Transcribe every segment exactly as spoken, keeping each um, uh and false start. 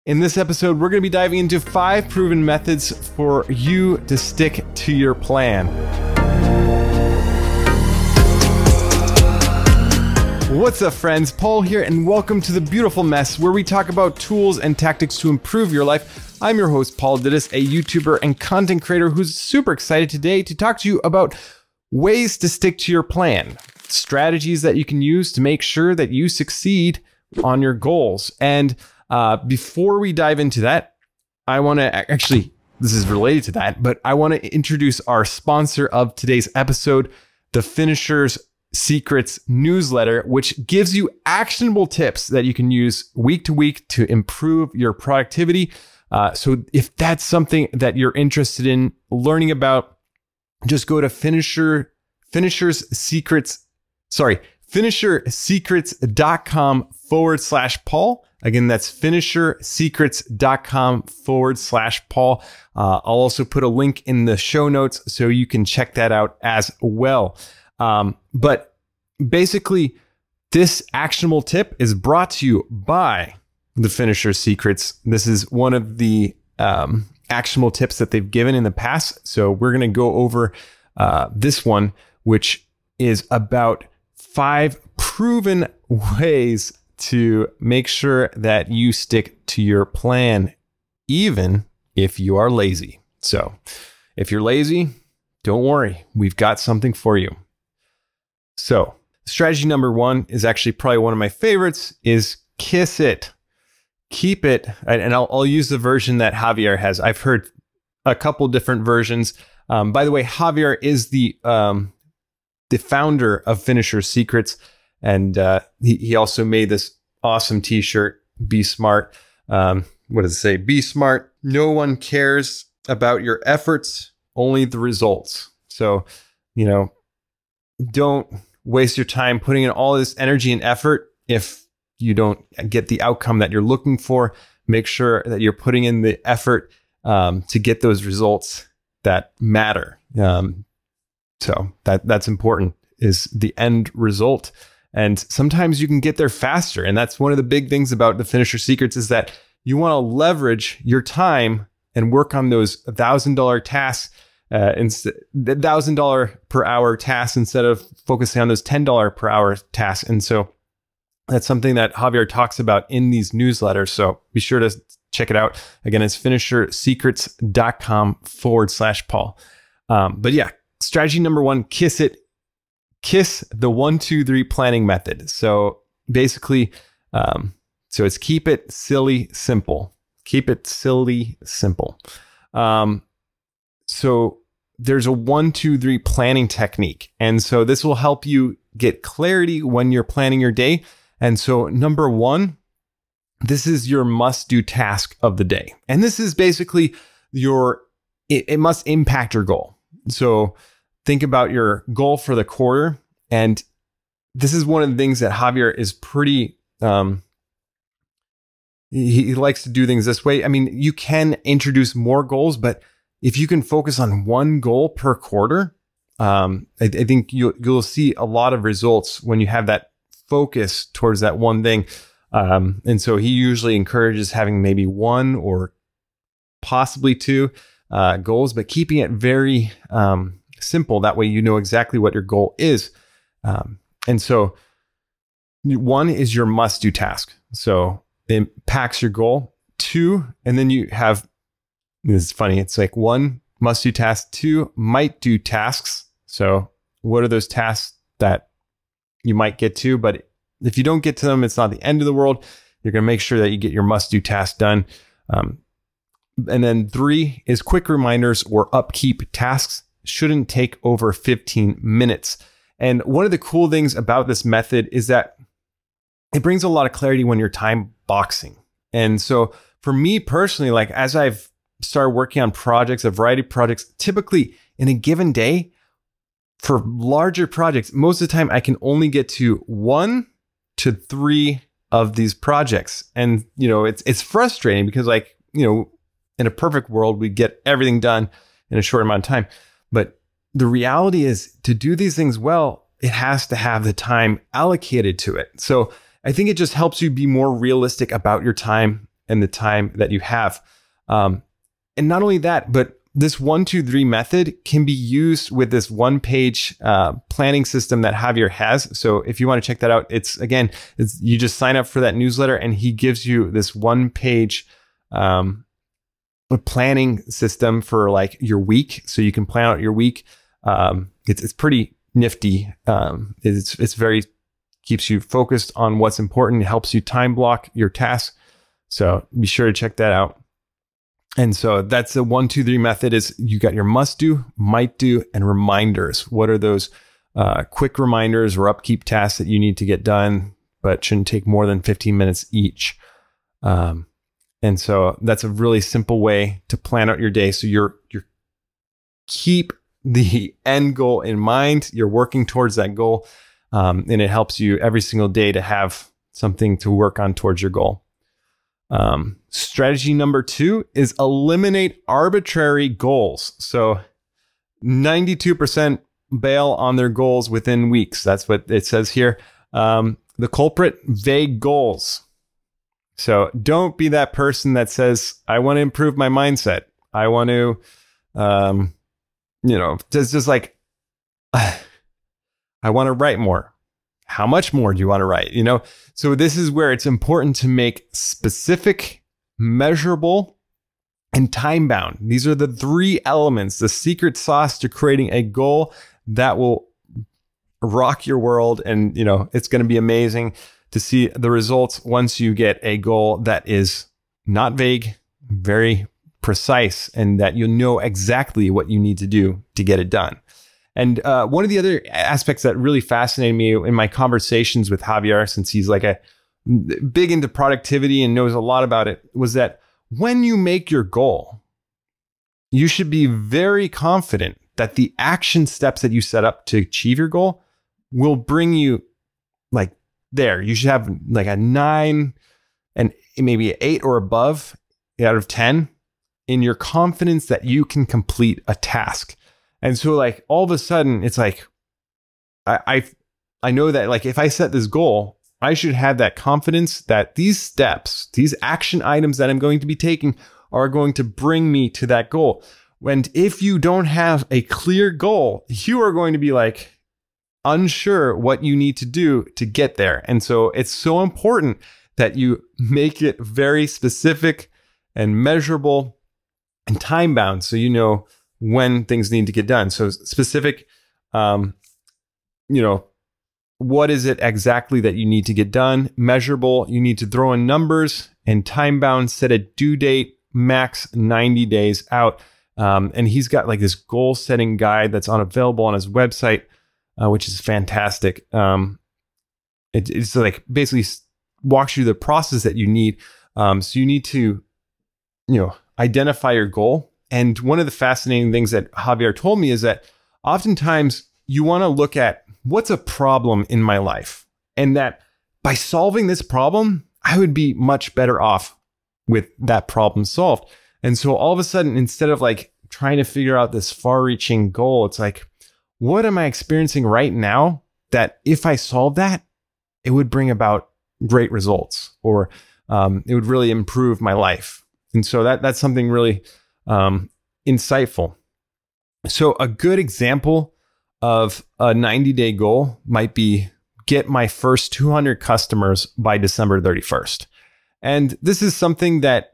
In this episode, we're going to be diving into five proven methods for you to stick to your plan. What's up, friends? Paul here, and welcome to The Beautiful Mess, where we talk about tools and tactics to improve your life. I'm your host, Paul Didis, a YouTuber and content creator who's super excited today to talk to you about ways to stick to your plan, strategies that you can use to make sure that you succeed on your goals. And Uh, before we dive into that, I want to actually, this is related to that, but I want to introduce our sponsor of today's episode, the Finishers Secrets newsletter, which gives you actionable tips that you can use week to week to improve your productivity. Uh, so if that's something that you're interested in learning about, just go to Finisher, Finishers Secrets, sorry, finishersecrets.com forward slash Paul. Again, that's finishersecrets.com forward slash Paul. Uh, I'll also put a link in the show notes so you can check that out as well. Um, but basically, this actionable tip is brought to you by the Finisher Secrets. This is one of the um, actionable tips that they've given in the past. So we're going to go over uh, this one, which is about five proven ways to make sure that you stick to your plan, even if you are lazy. So if you're lazy, don't worry, we've got something for you. So strategy number one is actually probably one of my favorites, is kiss it. Keep it. And I'll, I'll use the version that Javier has. I've heard a couple different versions. Um, by the way, Javier is the, um, the founder of Finisher Secrets. And uh, he, he also made this awesome t-shirt, Be Smart. Um, what does it say? Be smart. No one cares about your efforts, only the results. So, you know, don't waste your time putting in all this energy and effort if you don't get the outcome that you're looking for. Make sure that you're putting in the effort um, to get those results that matter. Um, so that that's important, is the end result. And sometimes you can get there faster. And that's one of the big things about the Finisher Secrets, is that you want to leverage your time and work on those one thousand dollars tasks, uh, instead, one thousand dollars per hour tasks, instead of focusing on those ten dollars per hour tasks. And so that's something that Javier talks about in these newsletters. So be sure to check it out. Again, it's finishersecrets.com forward slash Paul. Um, but yeah, strategy number one, kiss it. Kiss the one, two, three planning method. So basically, um, so it's keep it silly, simple. Keep it silly, simple. Um, so there's a one, two, three planning technique. And so this will help you get clarity when you're planning your day. And so number one, this is your must do task of the day. And this is basically your, it, it must impact your goal. So think about your goal for the quarter. And this is one of the things that Javier is pretty, um, he, he likes to do things this way. I mean, you can introduce more goals, but if you can focus on one goal per quarter, um, I, I think you'll, you'll see a lot of results when you have that focus towards that one thing. Um, and so he usually encourages having maybe one or possibly two uh, goals, but keeping it very, um, simple. That way, you know exactly what your goal is. Um, and so one is your must do task. So it impacts your goal. Two, and then you have, this is funny. It's like one must do task, two might do tasks. So what are those tasks that you might get to? But if you don't get to them, it's not the end of the world. You're going to make sure that you get your must do task done. Um, and then three is quick reminders or upkeep tasks. Shouldn't take over fifteen minutes. And one of the cool things about this method is that it brings a lot of clarity when you're time boxing. And so for me personally, like as I've started working on projects, a variety of projects, typically in a given day for larger projects, most of the time I can only get to one to three of these projects. And, you know, it's, it's frustrating because, like, you know, in a perfect world, we get everything done in a short amount of time. But the reality is, to do these things well, it has to have the time allocated to it. So I think it just helps you be more realistic about your time and the time that you have. Um, and not only that, but this one, two, three method can be used with this one page uh, planning system that Javier has. So if you want to check that out, it's again, it's, you just sign up for that newsletter and he gives you this one page um, planning system for like your week. So you can plan out your week. Um, it's, it's pretty nifty. Um, it's, it's very, keeps you focused on what's important. It helps you time block your tasks. So be sure to check that out. And so that's the one, two, three method is you got your must do, might do, and reminders. What are those uh, quick reminders or upkeep tasks that you need to get done, but shouldn't take more than fifteen minutes each? Um, and so that's a really simple way to plan out your day. So you're, you're keep the end goal in mind. You're working towards that goal. Um, and it helps you every single day to have something to work on towards your goal. Um, strategy number two is eliminate arbitrary goals. So ninety-two percent bail on their goals within weeks. That's what it says here. Um, the culprit, vague goals. So don't be that person that says, I want to improve my mindset. I want to, um, you know, just, just like, I want to write more. How much more do you want to write? You know, so this is where it's important to make specific, measurable, and time bound. These are the three elements, the secret sauce to creating a goal that will rock your world. And, you know, it's going to be amazing to see the results once you get a goal that is not vague, very precise, and that you know exactly what you need to do to get it done. And uh, one of the other aspects that really fascinated me in my conversations with Javier, since he's like a big into productivity and knows a lot about it, was that when you make your goal, you should be very confident that the action steps that you set up to achieve your goal will bring you like there. You should have like a nine and maybe an eight or above out of ten in your confidence that you can complete a task. And so like all of a sudden it's like, I, I, I know that like if I set this goal, I should have that confidence that these steps, these action items that I'm going to be taking are going to bring me to that goal. And if you don't have a clear goal, you are going to be like unsure what you need to do to get there. And so it's so important that you make it very specific and measurable and time bound. So you know when things need to get done. So specific, um, you know, what is it exactly that you need to get done? Measurable, you need to throw in numbers, and time bound, set a due date, max ninety days out. Um, and he's got like this goal setting guide that's on available on his website, uh, which is fantastic. Um, it, it's like basically walks you the process that you need. Um, so you need to, you know, identify your goal. And one of the fascinating things that Javier told me is that oftentimes you want to look at what's a problem in my life, and that by solving this problem, I would be much better off with that problem solved. And so all of a sudden, instead of like trying to figure out this far reaching goal, it's like, what am I experiencing right now that if I solve that, it would bring about great results, or um, it would really improve my life. And so that that's something really Um, insightful. So a good example of a ninety day goal might be get my first two hundred customers by December thirty-first. And this is something that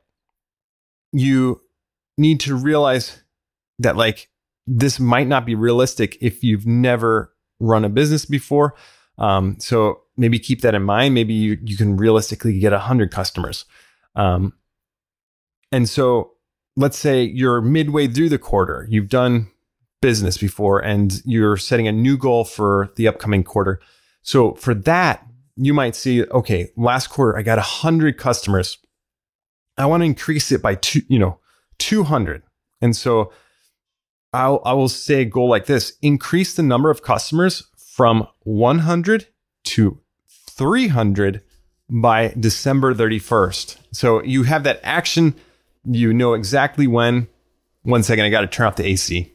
you need to realize that like this might not be realistic if you've never run a business before. Um, so maybe keep that in mind. Maybe you, you can realistically get one hundred customers. Um, and so let's say you're midway through the quarter, you've done business before, and you're setting a new goal for the upcoming quarter. So for that, you might see, okay, last quarter, I got one hundred customers. I want to increase it by two, you know, two hundred. And so I'll, I will say a goal like this: increase the number of customers from one hundred to three hundred by December thirty-first. So you have that action. You know exactly when. One second, I got to turn off the A C.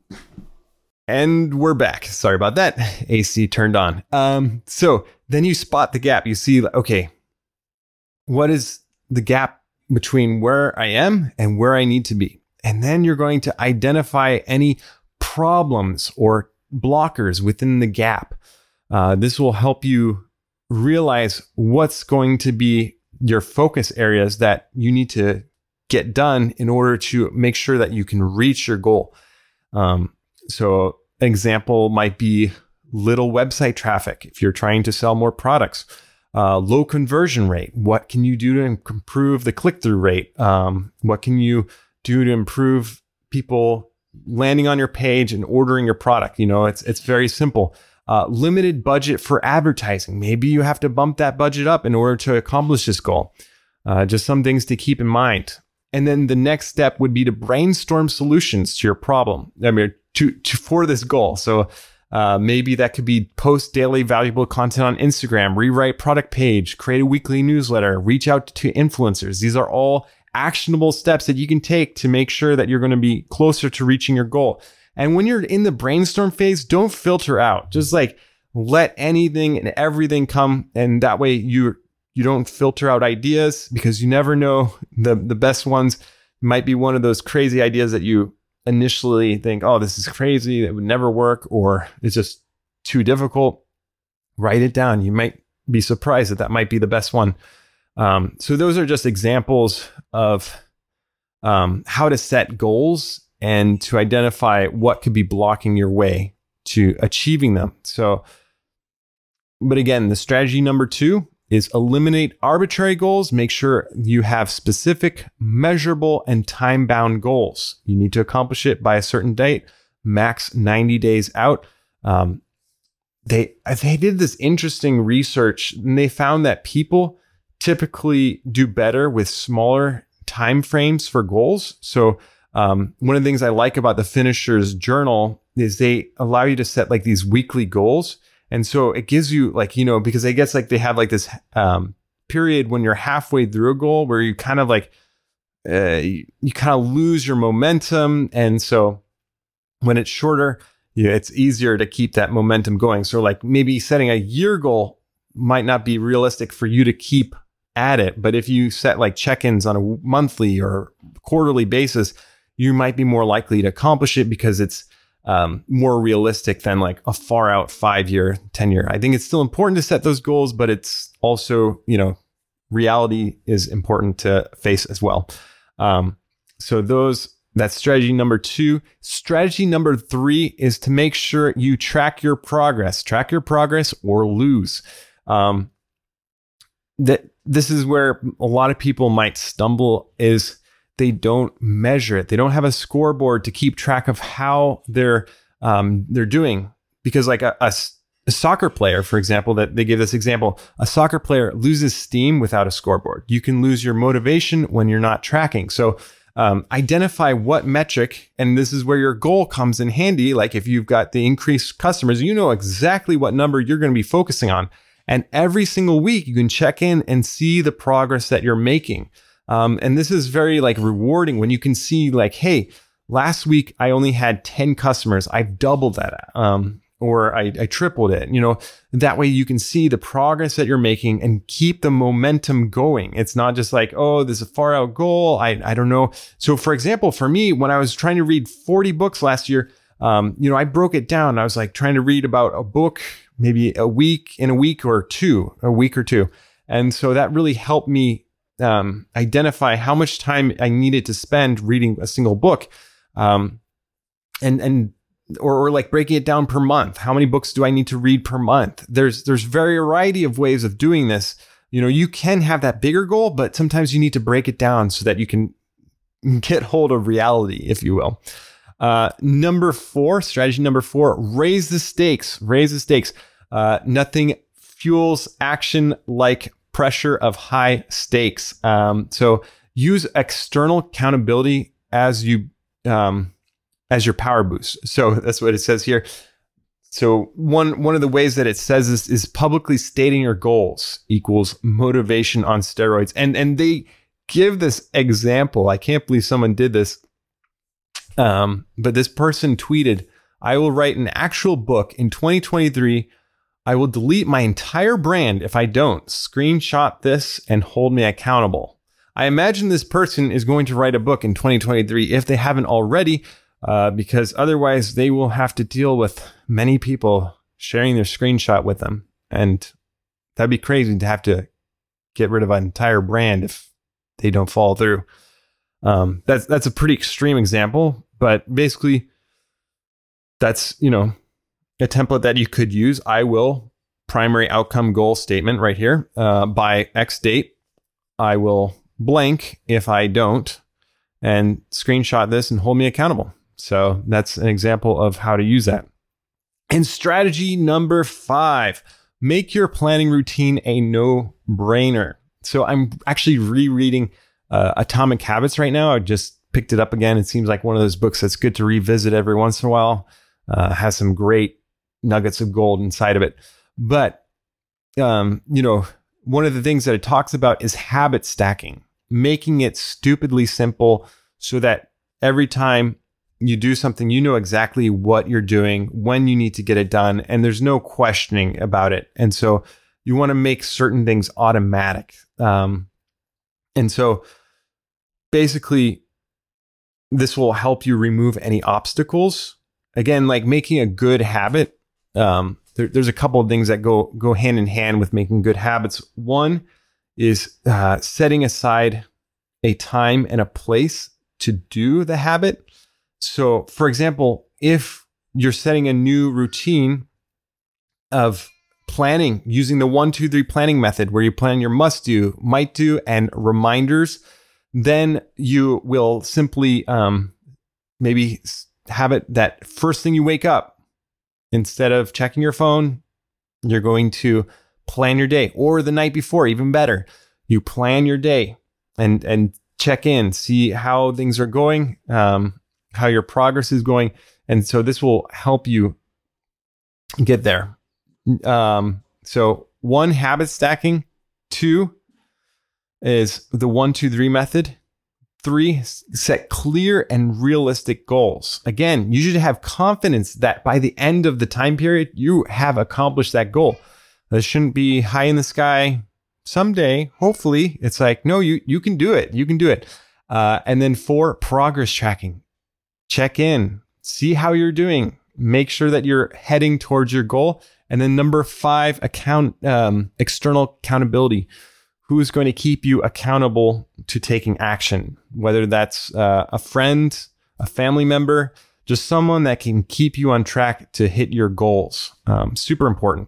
And we're back. Sorry about that. A C turned on. Um, so then you spot the gap. You see, okay, what is the gap between where I am and where I need to be. And then you're going to identify any problems or blockers within the gap. Uh, this will help you realize what's going to be your focus areas that you need to get done in order to make sure that you can reach your goal. Um, so an example might be little website traffic. If you're trying to sell more products, uh, low conversion rate. What can you do to improve the click-through rate? Um, what can you do to improve people landing on your page and ordering your product? You know, it's it's very simple. Uh, limited budget for advertising. Maybe you have to bump that budget up in order to accomplish this goal. Uh, just some things to keep in mind. And then the next step would be to brainstorm solutions to your problem. I mean, to, to for this goal. So uh, maybe that could be post daily valuable content on Instagram, rewrite product page, create a weekly newsletter, reach out to influencers. These are all actionable steps that you can take to make sure that you're going to be closer to reaching your goal. And when you're in the brainstorm phase, don't filter out. Just like let anything and everything come. And that way you you don't filter out ideas, because you never know, the, the best ones might be one of those crazy ideas that you initially think, oh, this is crazy, it would never work, or it's just too difficult. Write it down. You might be surprised that that might be the best one. Um, so those are just examples of um, how to set goals and to identify what could be blocking your way to achieving them. So, but again, the strategy number two is eliminate arbitrary goals. Make sure you have specific, measurable, and time-bound goals. You need to accomplish it by a certain date, max ninety days out. Um, they, they did this interesting research, and they found that people typically do better with smaller time frames for goals. So um, one of the things I like about the Finisher's Journal is they allow you to set like these weekly goals. And so it gives you like, you know, because I guess like they have like this um, period when you're halfway through a goal where you kind of like, uh, you, you kind of lose your momentum. And so when it's shorter, yeah, it's easier to keep that momentum going. So like maybe setting a year goal might not be realistic for you to keep at it. But if you set like check-ins on a monthly or quarterly basis, you might be more likely to accomplish it because it's um, more realistic than like a far out five year, ten year. I think it's still important to set those goals, but it's also, you know, reality is important to face as well. Um, so those, that's strategy number two. Strategy number three is to make sure you track your progress, track your progress or lose. Um, that this is where a lot of people might stumble, is they don't measure it. They don't have a scoreboard to keep track of how they're um, they're doing. Because like a, a, a soccer player, for example, that they give this example, a soccer player loses steam without a scoreboard. You can lose your motivation when you're not tracking. So um, identify what metric, and this is where your goal comes in handy. Like if you've got the increased customers, you know exactly what number you're going to be focusing on. And every single week you can check in and see the progress that you're making. Um, and this is very like rewarding when you can see like, hey, last week I only had ten customers. I've doubled that. Um, or I, I tripled it. You know, that way you can see the progress that you're making and keep the momentum going. It's not just like, oh, this is a far out goal. I, I don't know. So for example, for me, when I was trying to read forty books last year, um, you know, I broke it down. I was like trying to read about a book, maybe a week in a week or two, a week or two. And so that really helped me um, identify how much time I needed to spend reading a single book. Um, and, and, or, or like breaking it down per month. How many books do I need to read per month? There's, there's variety of ways of doing this. You know, you can have that bigger goal, but sometimes you need to break it down so that you can get hold of reality, if you will. Uh, number four, strategy number four, raise the stakes, raise the stakes. Uh, nothing fuels action like pressure of high stakes. Um, so use external accountability as you, um, as your power boost. So that's what it says here. So one, one of the ways that it says this is publicly stating your goals equals motivation on steroids. And, and they give this example. I can't believe someone did this. Um, but this person tweeted, I will write an actual book in twenty twenty-three. I will delete my entire brand if I don't. Screenshot this and hold me accountable. I imagine this person is going to write a book in twenty twenty-three if they haven't already, uh, because otherwise they will have to deal with many people sharing their screenshot with them. And that'd be crazy to have to get rid of an entire brand if they don't follow through. Um, that's that's a pretty extreme example, but basically that's, you know, a template that you could use. I will primary outcome goal statement right here. Uh, by X date, I will blank if I don't, and screenshot this and hold me accountable. So that's an example of how to use that. And strategy number five, make your planning routine a no-brainer. So I'm actually rereading uh, Atomic Habits right now. I just picked it up again. It seems like one of those books that's good to revisit every once in a while. Uh, has some great nuggets of gold inside of it. But, um, you know, one of the things that it talks about is habit stacking, making it stupidly simple so that every time you do something, you know exactly what you're doing, when you need to get it done, and there's no questioning about it. And so you want to make certain things automatic. Um, and so basically, this will help you remove any obstacles. Again, like making a good habit, um, there, there's a couple of things that go go hand in hand with making good habits. One is uh, setting aside a time and a place to do the habit. So, for example, if you're setting a new routine of planning using the one, two, three planning method, where you plan your must do, might do, and reminders, then you will simply um, maybe have it that first thing you wake up, instead of checking your phone, you're going to plan your day, or the night before, even better, you plan your day and and check in, see how things are going, um, how your progress is going. And so this will help you get there. Um, so one, habit stacking. Two is the one, two, three method. Three, set clear and realistic goals. Again, you should have confidence that by the end of the time period, you have accomplished that goal. This shouldn't be high in the sky. Someday, hopefully, it's like, no, you, you can do it. You can do it. Uh, and then four, progress tracking. Check in, see how you're doing. Make sure that you're heading towards your goal. And then number five, account um, external accountability. Who is going to keep you accountable to taking action? Whether that's uh, a friend, a family member, just someone that can keep you on track to hit your goals. Um, super important.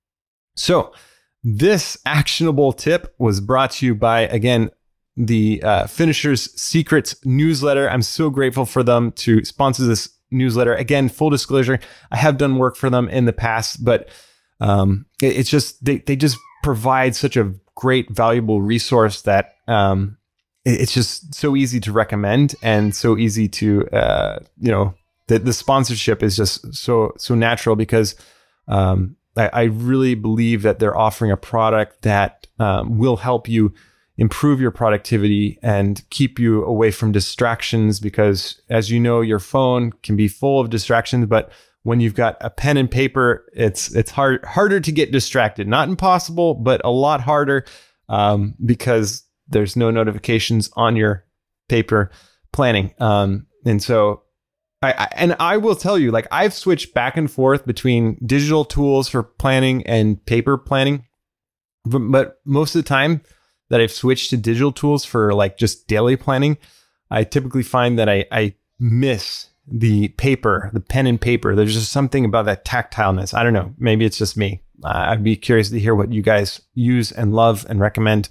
So this actionable tip was brought to you by, again, the uh, Finishers Secrets newsletter. I'm so grateful for them to sponsor this newsletter. Again, full disclosure, I have done work for them in the past, but um, it, it's just, they, they just provide such a great, valuable resource that um, it, it's just so easy to recommend and so easy to, uh, you know, the, the sponsorship is just so, so natural because um, I, I really believe that they're offering a product that um, will help you improve your productivity and keep you away from distractions, because as you know, your phone can be full of distractions, but when you've got a pen and paper, it's it's hard harder to get distracted. Not impossible, but a lot harder um, because there's no notifications on your paper planning. Um, and so, I, I and I will tell you, like I've switched back and forth between digital tools for planning and paper planning, but, but most of the time that I've switched to digital tools for like just daily planning, I typically find that I, I miss the paper, the pen and paper. There's just something about that tactileness. I don't know. Maybe it's just me. Uh, I'd be curious to hear what you guys use and love and recommend.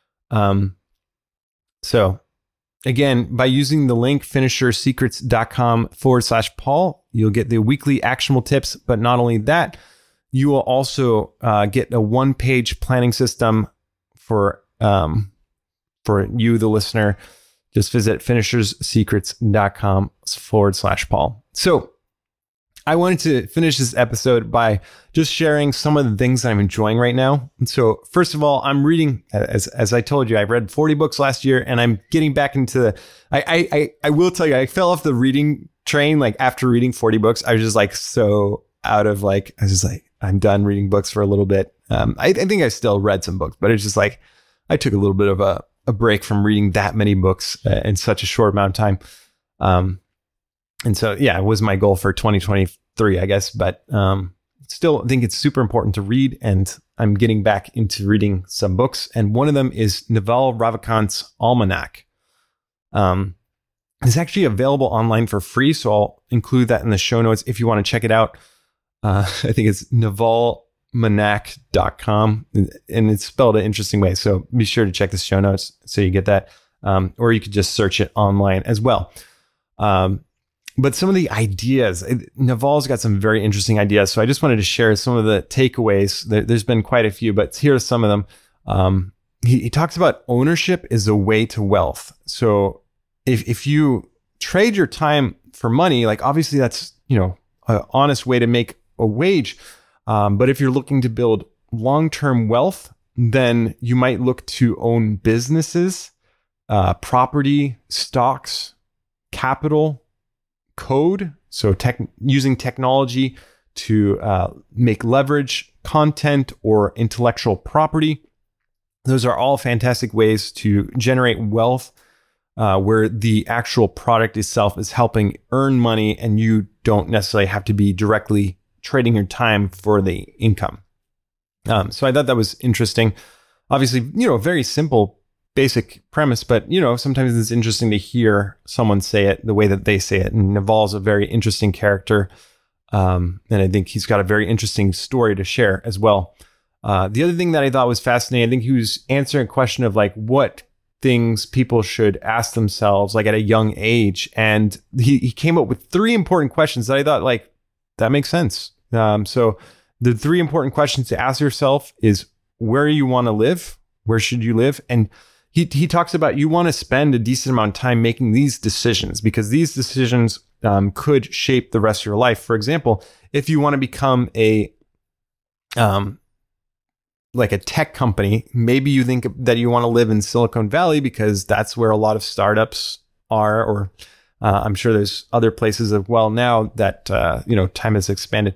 Um, so again, by using the link finishersecrets.com forward slash Paul, you'll get the weekly actionable tips. But not only that, you will also uh, get a one-page planning system for um, for you, the listener. Just visit finishersecrets.com forward slash Paul. So I wanted to finish this episode by just sharing some of the things that I'm enjoying right now. And so first of all, I'm reading, as as I told you, I read forty books last year, and I'm getting back into the, I, I, I will tell you, I fell off the reading train. Like after reading forty books, I was just like so out of like, I was just like, I'm done reading books for a little bit. Um, I, I think I still read some books, but it's just like, I took a little bit of a, a break from reading that many books uh, in such a short amount of time. Um, and so, yeah, it was my goal for twenty twenty-three, I guess. But um, still, I think it's super important to read. And I'm getting back into reading some books. And one of them is Naval Ravikant's Almanac. Um, it's actually available online for free. So I'll include that in the show notes if you want to check it out. Uh, I think it's naval manac dot com, and it's spelled an interesting way. So be sure to check the show notes so you get that. Um, or you could just search it online as well. Um, but some of the ideas, Naval's got some very interesting ideas. So I just wanted to share some of the takeaways. There, there's been quite a few, but here are some of them. Um, he, he talks about ownership is a way to wealth. So if if you trade your time for money, like obviously that's, you know, an honest way to make a wage. Um, but if you're looking to build long-term wealth, then you might look to own businesses, uh, property, stocks, capital, code. So tech, using technology to uh, make leverage, content, or intellectual property. Those are all fantastic ways to generate wealth uh, where the actual product itself is helping earn money and you don't necessarily have to be directly trading your time for the income. Um, so I thought that was interesting. Obviously, you know, very simple, basic premise, but, you know, sometimes it's interesting to hear someone say it the way that they say it. And Naval's a very interesting character. Um, and I think he's got a very interesting story to share as well. Uh, the other thing that I thought was fascinating, I think he was answering a question of like what things people should ask themselves like at a young age. And he, he came up with three important questions that I thought like, that makes sense. Um, so the three important questions to ask yourself is where you want to live, where should you live? And he he talks about you want to spend a decent amount of time making these decisions because these decisions um, could shape the rest of your life. For example, if you want to become a um like a tech company, maybe you think that you want to live in Silicon Valley because that's where a lot of startups are, or uh, I'm sure there's other places as well now that uh, you know time has expanded.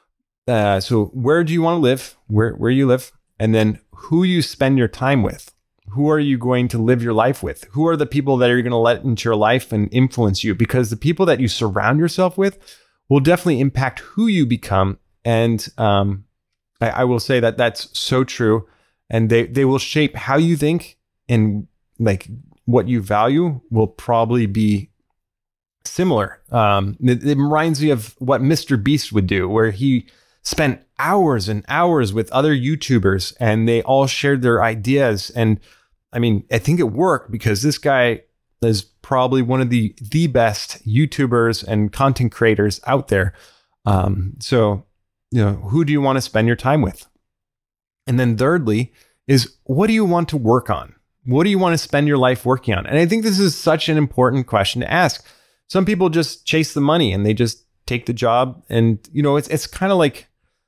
Uh, so where do you want to live? Where where you live, and then who you spend your time with. Who are you going to live your life with? Who are the people that are going to let into your life and influence you? Because the people that you surround yourself with will definitely impact who you become. And um, I, I will say that that's so true. And they they will shape how you think, and like what you value will probably be similar. Um, it, it reminds me of what Mister Beast would do, where he spent hours and hours with other YouTubers and they all shared their ideas. And I mean, I think it worked because this guy is probably one of the, the best YouTubers and content creators out there. Um, so, you know, who do you want to spend your time with? And then thirdly is what do you want to work on? What do you want to spend your life working on? And I think this is such an important question to ask. Some people just chase the money and they just take the job. And, you know, it's, it's kind of like,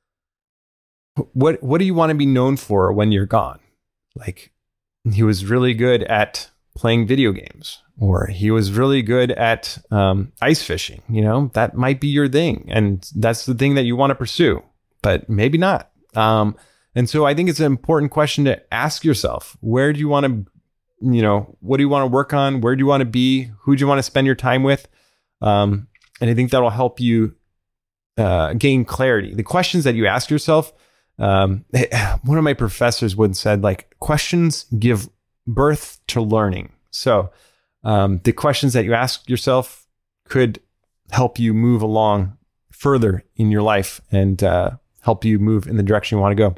What what do you want to be known for when you're gone? Like, he was really good at playing video games, or he was really good at um, ice fishing. You know, that might be your thing, and that's the thing that you want to pursue, but maybe not. Um, and so I think it's an important question to ask yourself. Where do you want to, you know, what do you want to work on? Where do you want to be? Who do you want to spend your time with? Um, and I think that'll help you uh, gain clarity. The questions that you ask yourself, Um, one of my professors once said, like, questions give birth to learning. So um, the questions that you ask yourself could help you move along further in your life and uh, help you move in the direction you want to go.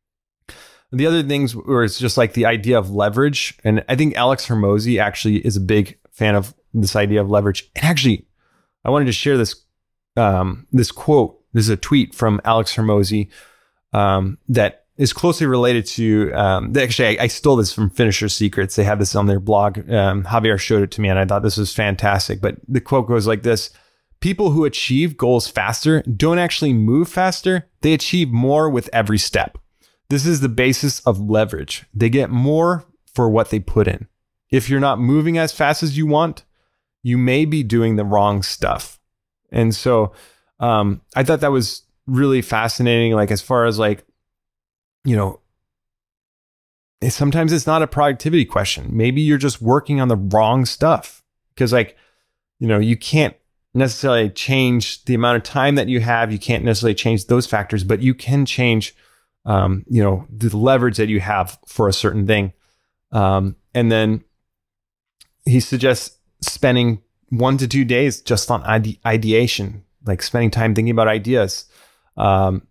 The other things were it's just like the idea of leverage. And I think Alex Hormozi actually is a big fan of this idea of leverage. And actually, I wanted to share this, um, this quote. This is a tweet from Alex Hormozi. Um, that is closely related to, um, actually, I, I stole this from Finisher Secrets. They have this on their blog. Um, Javier showed it to me and I thought this was fantastic. But the quote goes like this: people who achieve goals faster don't actually move faster. They achieve more with every step. This is the basis of leverage. They get more for what they put in. If you're not moving as fast as you want, you may be doing the wrong stuff. And so um, I thought that was really fascinating, like as far as like, you know, sometimes it's not a productivity question. Maybe you're just working on the wrong stuff because like, you know, you can't necessarily change the amount of time that you have. You can't necessarily change those factors, but you can change, um, you know, the leverage that you have for a certain thing. Um, and then he suggests spending one to two days just on ide- ideation, like spending time thinking about ideas. Um,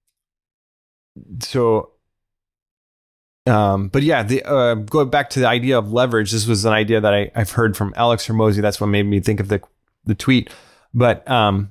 so, um, but yeah, the, uh, going back to the idea of leverage, this was an idea that I, I've heard from Alex Hormozi. That's what made me think of the, the tweet, but, um,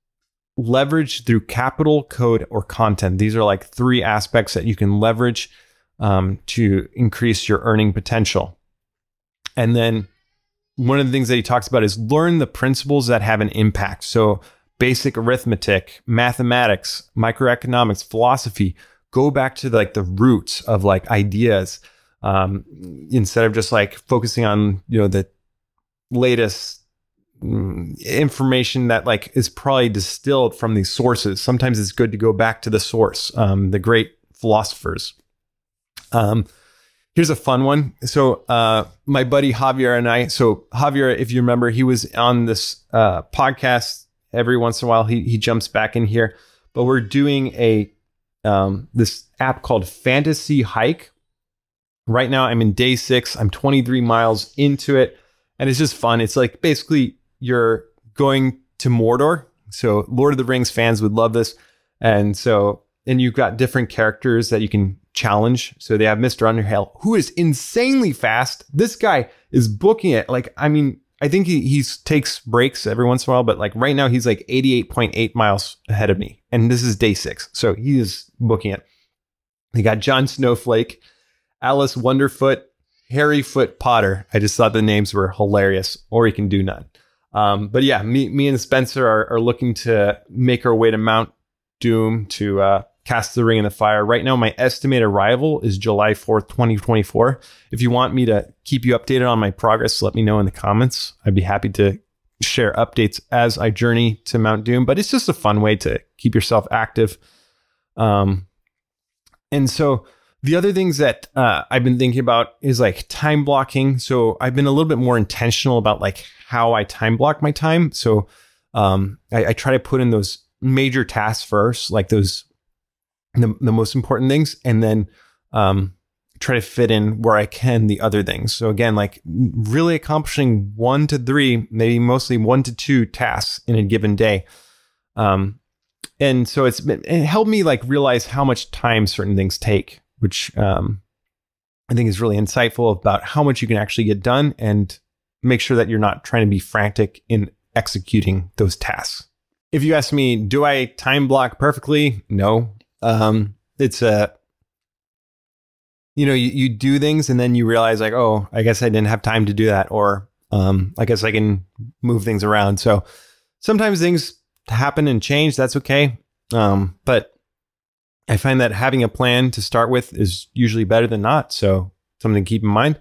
leverage through capital, code, or content. These are like three aspects that you can leverage, um, to increase your earning potential. And then one of the things that he talks about is learn the principles that have an impact. So basic arithmetic, mathematics, microeconomics, philosophy, go back to like the roots of like ideas, um, instead of just like focusing on, you know, the latest mm, information that like is probably distilled from these sources. Sometimes it's good to go back to the source, um, the great philosophers. Um, Here's a fun one. So uh, my buddy Javier and I, so Javier, if you remember, he was on this uh, podcast every once in a while. He he jumps back in here, but we're doing a um, this app called Fantasy Hike. Right now I'm in day six. I'm twenty-three miles into it. And it's just fun. It's like basically you're going to Mordor. So Lord of the Rings fans would love this. And so, and you've got different characters that you can challenge. So they have Mister Underhill, who is insanely fast. This guy is booking it. Like, I mean, I think he he's takes breaks every once in a while, but like right now he's like eighty-eight point eight miles ahead of me. And this is day six. So he is booking it. They got John Snowflake, Alice Wonderfoot, Harry Foot Potter. I just thought the names were hilarious, or he can do none. Um, but yeah, me, me and Spencer are, are looking to make our way to Mount Doom to, uh, cast the ring in the fire. Right now, my estimated arrival is July fourth, twenty twenty-four. If you want me to keep you updated on my progress, let me know in the comments. I'd be happy to share updates as I journey to Mount Doom, but it's just a fun way to keep yourself active. Um, and so the other things that uh, I've been thinking about is like time blocking. So I've been a little bit more intentional about like how I time block my time. So um, I, I try to put in those major tasks first, like those The, the most important things, and then um, try to fit in where I can the other things. So again, like really accomplishing one to three, maybe mostly one to two tasks in a given day. Um, and so it's been, it helped me like realize how much time certain things take, which um, I think is really insightful about how much you can actually get done and make sure that you're not trying to be frantic in executing those tasks. If you ask me, do I time block perfectly? No. Um, it's a, you know, you, you do things and then you realize like, oh, I guess I didn't have time to do that. Or, um, I guess I can move things around. So sometimes things happen and change. That's okay. Um, but I find that having a plan to start with is usually better than not. So something to keep in mind.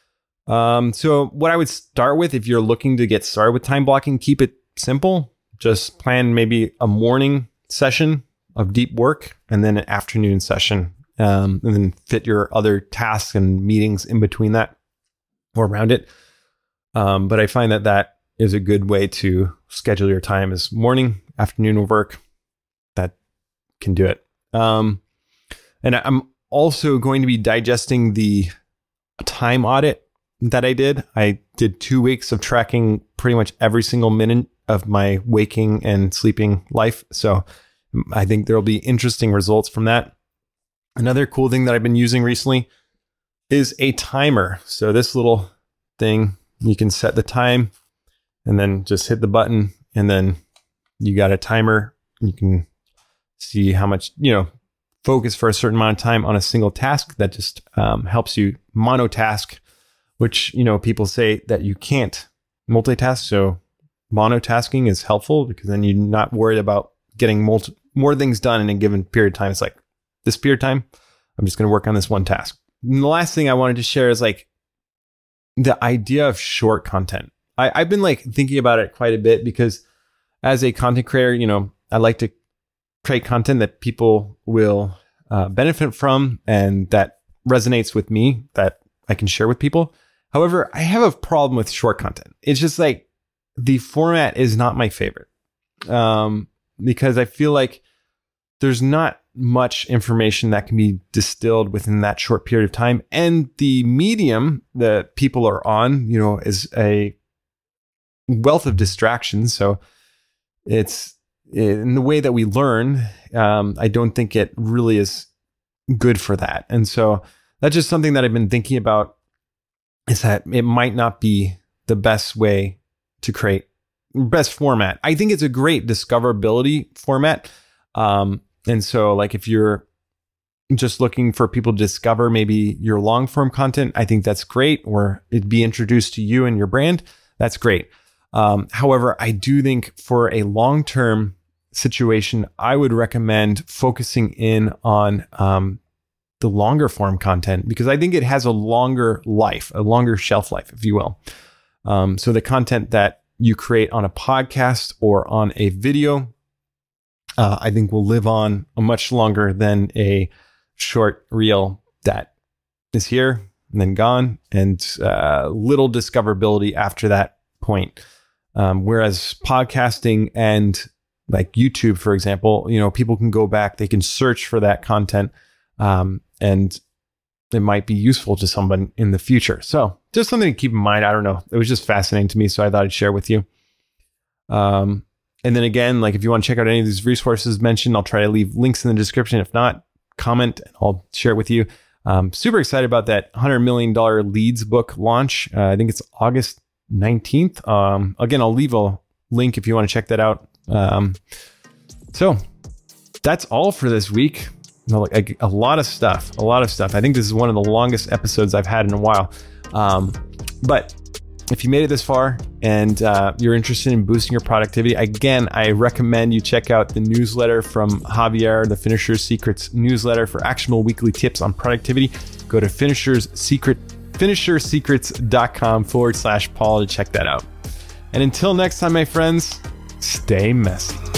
Um, so what I would start with, if you're looking to get started with time blocking, keep it simple. Just plan maybe a morning session of deep work and then an afternoon session, um, and then fit your other tasks and meetings in between that or around it. Um, but I find that that is a good way to schedule your time is morning, afternoon work. That can do it. Um, and I'm also going to be digesting the time audit that I did. I did two weeks of tracking pretty much every single minute of my waking and sleeping life. So I think there'll be interesting results from that. Another cool thing that I've been using recently is a timer. So this little thing, you can set the time and then just hit the button and then you got a timer. You can see how much, you know, focus for a certain amount of time on a single task. That just um, helps you monotask, which, you know, people say that you can't multitask. So monotasking is helpful because then you're not worried about getting multi- more things done in a given period of time. It's like this period of time, I'm just going to work on this one task. And the last thing I wanted to share is like the idea of short content. I, I've been like thinking about it quite a bit because as a content creator, you know, I like to create content that people will uh, benefit from and that resonates with me that I can share with people. However, I have a problem with short content. It's just like the format is not my favorite um, because I feel like there's not much information that can be distilled within that short period of time. And the medium that people are on, you know, is a wealth of distractions. So it's in the way that we learn. Um, I don't think it really is good for that. And so that's just something that I've been thinking about, is that it might not be the best way to create best format. I think it's a great discoverability format. Um, and so like if you're just looking for people to discover maybe your long form content, I think that's great, or it'd be introduced to you and your brand. That's great. Um, however, I do think for a long-term situation, I would recommend focusing in on um, the longer form content, because I think it has a longer life, a longer shelf life, if you will. Um, so the content that you create on a podcast or on a video, uh, I think will live on a much longer than a short reel that is here and then gone, and uh, little discoverability after that point. Um, whereas podcasting and like YouTube, for example, you know, people can go back, they can search for that content, um, and it might be useful to someone in the future. So just something to keep in mind. I don't know. It was just fascinating to me, so I thought I'd share with you. Um, and then again, like if you want to check out any of these resources mentioned, I'll try to leave links in the description. If not, comment and I'll share it with you. Um, super excited about that one hundred million dollars Leads book launch. Uh, I think it's August nineteenth. Um, again, I'll leave a link if you want to check that out. Um, so that's all for this week. You know, like a, a lot of stuff, a lot of stuff. I think this is one of the longest episodes I've had in a while. Um, but if you made it this far and uh, you're interested in boosting your productivity, again, I recommend you check out the newsletter from Javier, the Finisher's Secrets newsletter for actionable weekly tips on productivity. Go to Finisher's Secret, finishersecrets.com forward slash Paul to check that out. And until next time, my friends, stay messy.